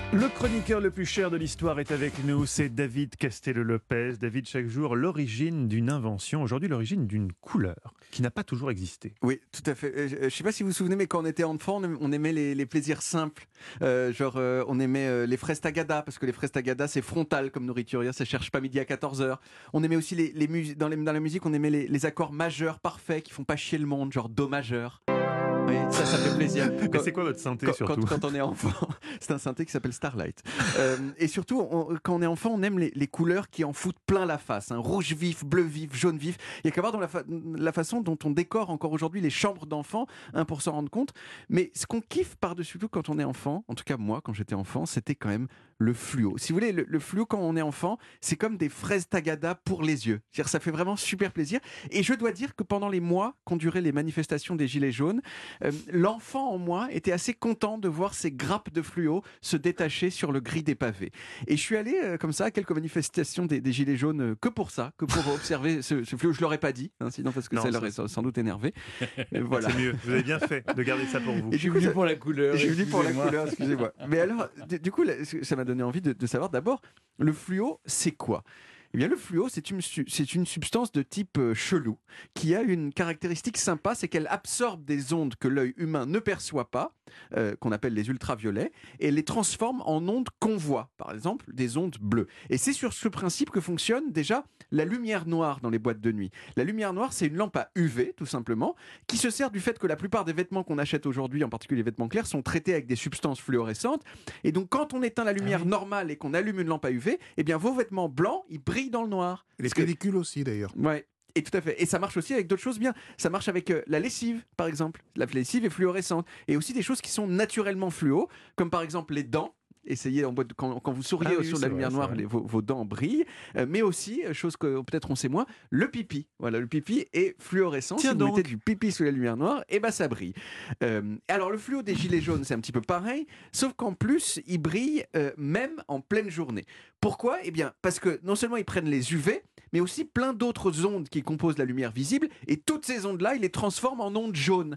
Le chroniqueur le plus cher de l'histoire est avec nous, c'est David Castello-Lopez. David, chaque jour, l'origine d'une invention, aujourd'hui l'origine d'une couleur qui n'a pas toujours existé. Oui, tout à fait. Je ne sais pas si vous vous souvenez, mais quand on était enfant, on aimait les plaisirs simples. On aimait les fraises tagada, parce que les fraises tagada, c'est frontal comme nourriture, ça ne cherche pas midi à 14h. On aimait aussi, dans la musique, on aimait les accords majeurs parfaits qui font pas chier le monde, genre do majeur. Oui, ça fait plaisir. Mais c'est quoi votre synthé surtout quand on est enfant, c'est un synthé qui s'appelle Starlight. Et surtout, quand on est enfant, on aime les couleurs qui en foutent plein la face. Rouge vif, bleu vif, jaune vif. Il y a qu'à voir dans la façon dont on décore encore aujourd'hui les chambres d'enfants pour s'en rendre compte. Mais ce qu'on kiffe par-dessus tout quand on est enfant, en tout cas moi quand j'étais enfant, c'était quand même le fluo. Si vous voulez, le fluo quand on est enfant, c'est comme des fraises tagada pour les yeux. C'est-à-dire, ça fait vraiment super plaisir. Et je dois dire que pendant les mois qu'ont duré les manifestations des Gilets jaunes, l'enfant en moi était assez content de voir ces grappes de fluo se détacher sur le gris des pavés. Et je suis allé comme ça à quelques manifestations des Gilets jaunes que pour ça, que pour observer ce fluo. Je ne l'aurais pas dit, sinon parce que ça leur aurait sans doute énervé. Voilà. C'est mieux, vous avez bien fait de garder ça pour vous. Et Je suis venu pour la couleur. Je suis venu pour la couleur, excusez-moi. Mais alors, du coup, ça m'a donné envie de savoir d'abord, le fluo, c'est quoi ? Eh bien, le fluo, c'est une substance de type chelou qui a une caractéristique sympa, c'est qu'elle absorbe des ondes que l'œil humain ne perçoit pas, qu'on appelle les ultraviolets, et les transforme en ondes qu'on voit, par exemple des ondes bleues. Et c'est sur ce principe que fonctionne déjà la lumière noire dans les boîtes de nuit. La lumière noire, c'est une lampe à UV, tout simplement, qui se sert du fait que la plupart des vêtements qu'on achète aujourd'hui, en particulier les vêtements clairs, sont traités avec des substances fluorescentes. Et donc, quand on éteint la lumière normale et qu'on allume une lampe à UV, eh bien, vos vêtements blancs, ils brillent dans le noir. Les pellicules aussi d'ailleurs. Ouais. Et tout à fait. Et ça marche aussi avec d'autres choses bien. Ça marche avec la lessive, par exemple. La lessive est fluorescente. Et aussi des choses qui sont naturellement fluo, comme par exemple les dents. Essayez quand vous souriez sur la lumière noire, vos dents brillent. Mais aussi, chose que peut-être on sait moins, le pipi. Voilà, le pipi est fluorescent. Tiens si donc. vous mettez du pipi sous la lumière noire, et ben ça brille. Alors le fluo des gilets jaunes, c'est un petit peu pareil, sauf qu'en plus, il brille même en pleine journée. Pourquoi ? Eh bien, parce que non seulement ils prennent les UV, mais aussi plein d'autres ondes qui composent la lumière visible, et toutes ces ondes-là, ils les transforment en ondes jaunes.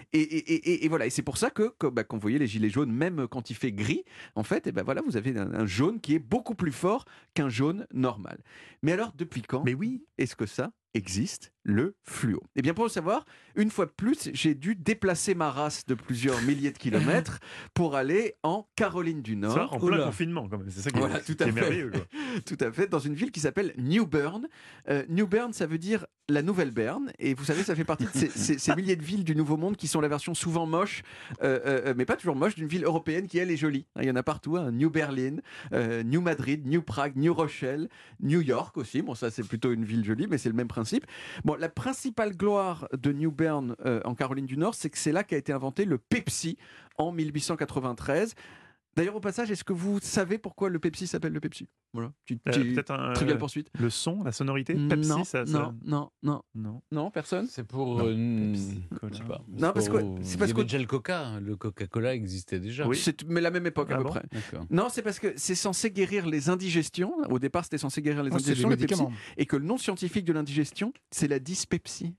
Et voilà, et c'est pour ça que quand vous voyez les gilets jaunes, même quand il fait gris, en fait, et ben voilà, vous avez un jaune qui est beaucoup plus fort qu'un jaune normal. Mais alors, depuis quand est-ce que ça existe, le fluo ? Eh bien, pour le savoir, une fois de plus, j'ai dû déplacer ma race de plusieurs milliers de kilomètres pour aller en Caroline du Nord. Ça, en plein confinement, quand même. C'est ça qui est merveilleux. Quoi. Tout à fait, dans une ville qui s'appelle New Bern. New Bern, ça veut dire la nouvelle Berne. Et vous savez, ça fait partie de ces milliers de villes du Nouveau Monde qui sont la version souvent moche, mais pas toujours moche, d'une ville européenne qui, elle, est jolie. Il y en a partout. New Berlin, New Madrid, New Prague, New Rochelle, New York aussi. Bon, ça, c'est plutôt une ville jolie, mais c'est le même principe. Bon, la principale gloire de New Bern en Caroline du Nord, c'est que c'est là qu'a été inventé le Pepsi en 1893. D'ailleurs, au passage, est-ce que vous savez pourquoi le Pepsi s'appelle le Pepsi ? Voilà, peut-être trivial poursuite. Le son, la sonorité Pepsi, non, personne. C'est pour. je sais pas. Non, parce que c'est parce il y avait déjà le Coca. Le Coca-Cola existait déjà. Oui, mais la même époque à peu près. D'accord. Non, c'est parce que c'est censé guérir les indigestions. Au départ, c'était censé guérir les indigestions, le Pepsi, et que le nom scientifique de l'indigestion, c'est la dyspepsie.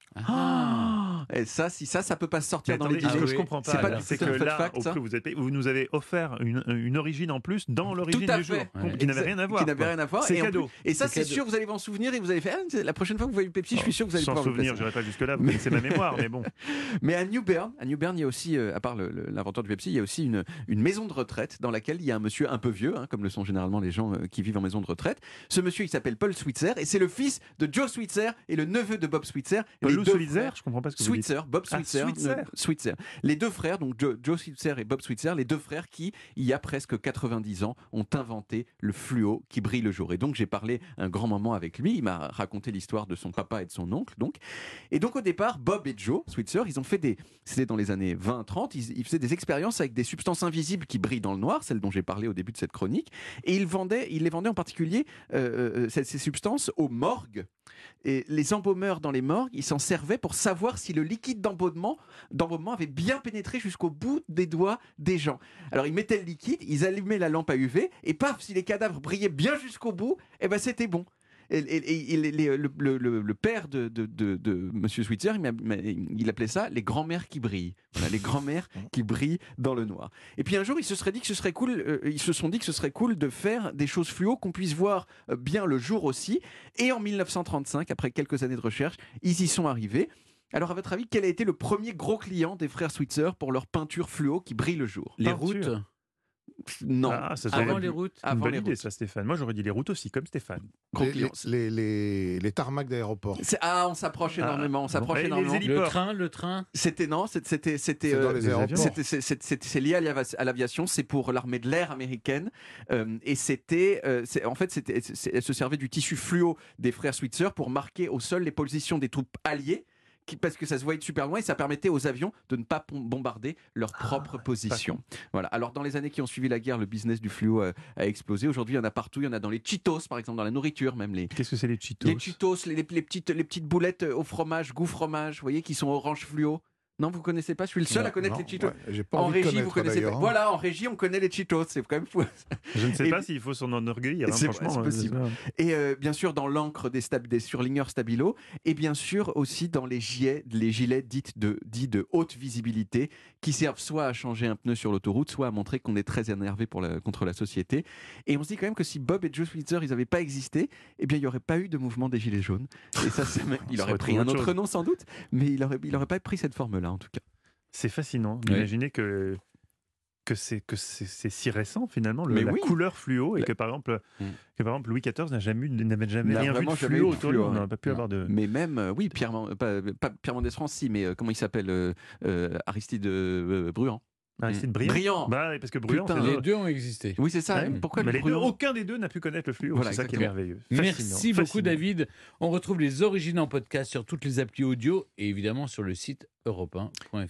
Et ça peut pas sortir dans les dîners. Je comprends pas. C'est que là, fact, vous nous avez offert une origine en plus dans l'origine du jour, qui n'avait rien à voir. Qui n'avait rien à voir. C'est cadeau. Et ça, c'est sûr, vous allez vous en souvenir et vous allez faire la prochaine fois que vous voyez le Pepsi, je suis sûr que vous allez pouvoir vous placer. Sans souvenir, j'irai pas jusque-là, vous connaissez ma mémoire, mais bon. Mais à New Bern, il y a aussi, à part l'inventeur du Pepsi, il y a aussi une maison de retraite dans laquelle il y a un monsieur un peu vieux, comme le sont généralement les gens qui vivent en maison de retraite. Ce monsieur, il s'appelle Paul Switzer et c'est le fils de Joe Switzer et le neveu de Bob Switzer. Paul Switzer, je comprends pas ce que vous dites. Bob Switzer. Les deux frères, donc Joe Switzer et Bob Switzer, les deux frères qui, il y a presque 90 ans, ont inventé le fluo qui brille le jour. Et donc j'ai parlé un grand moment avec lui, il m'a raconté l'histoire de son papa et de son oncle. Et donc au départ, Bob et Joe Switzer, ils ont fait c'était dans les années 20-30, ils faisaient des expériences avec des substances invisibles qui brillent dans le noir, celles dont j'ai parlé au début de cette chronique, et ils les vendaient en particulier, ces substances, aux morgues. Et les embaumeurs dans les morgues, ils s'en servaient pour savoir si le liquide d'embaumement avait bien pénétré jusqu'au bout des doigts des gens. Alors ils mettaient le liquide, ils allumaient la lampe à UV, et paf, si les cadavres brillaient bien jusqu'au bout, eh ben c'était bon. Le père de Monsieur Switzer, il appelait ça les grands-mères qui brillent. Voilà, les grands-mères qui brillent dans le noir. Et puis un jour, ils se sont dit que ce serait cool de faire des choses fluo qu'on puisse voir bien le jour aussi. Et en 1935, après quelques années de recherche, ils y sont arrivés. Alors, à votre avis, quel a été le premier gros client des frères Switzer pour leur peinture fluo qui brille le jour? Les routes. Non. Ça Avant les routes. Une bonne idée, ça, Stéphane. Moi, j'aurais dit les routes aussi, comme Stéphane. Les tarmacs d'aéroport. On s'approche énormément. Le train. C'était dans les aéroports. C'est lié à l'aviation. C'est pour l'armée de l'air américaine. Et elle se servait du tissu fluo des frères Switzer pour marquer au sol les positions des troupes alliées. Parce que ça se voyait de super loin et ça permettait aux avions de ne pas bombarder leur propre position. Voilà. Alors dans les années qui ont suivi la guerre, le business du fluo a explosé. Aujourd'hui, il y en a partout. Il y en a dans les Cheetos, par exemple, dans la nourriture même. Qu'est-ce que c'est les Cheetos? Les Cheetos, les petites boulettes au fromage, goût fromage, vous voyez, qui sont orange fluo. Non, vous connaissez pas? Je suis le seul à connaître les Cheetos. J'ai pas en envie de régie, vous connaissez pas. Hein. Voilà, en régie, on connaît les Cheetos. C'est quand même fou. Je ne sais pas s'il faut s'en enorgueillir. Franchement, c'est possible. Et bien sûr, dans l'encre des surligneurs Stabilo, et bien sûr aussi dans les gilets dits de haute visibilité, qui servent soit à changer un pneu sur l'autoroute, soit à montrer qu'on est très énervé contre la société. Et on se dit quand même que si Bob et Joe Switzer, ils n'avaient pas existé, eh bien, il n'y aurait pas eu de mouvement des Gilets jaunes. Et ça, il aurait pris un autre nom sans doute, mais il n'aurait pas pris cette forme-là, en tout cas. C'est fascinant d'imaginer que c'est si récent finalement la couleur fluo et que par exemple Louis XIV n'avait jamais rien vu de fluo autour de lui. On n'a pas pu avoir de. Mais même pas Pierre Mendès France, si, mais comment il s'appelle, Aristide Bruand. Aristide Briand. Parce que Briand, les deux ont existé. Oui, c'est ça. Pourquoi aucun des deux n'a pu connaître le fluo. Voilà, c'est ça qui est merveilleux. Merci beaucoup, David. On retrouve les origines en podcast sur toutes les applis audio et évidemment sur le site europe1.fr.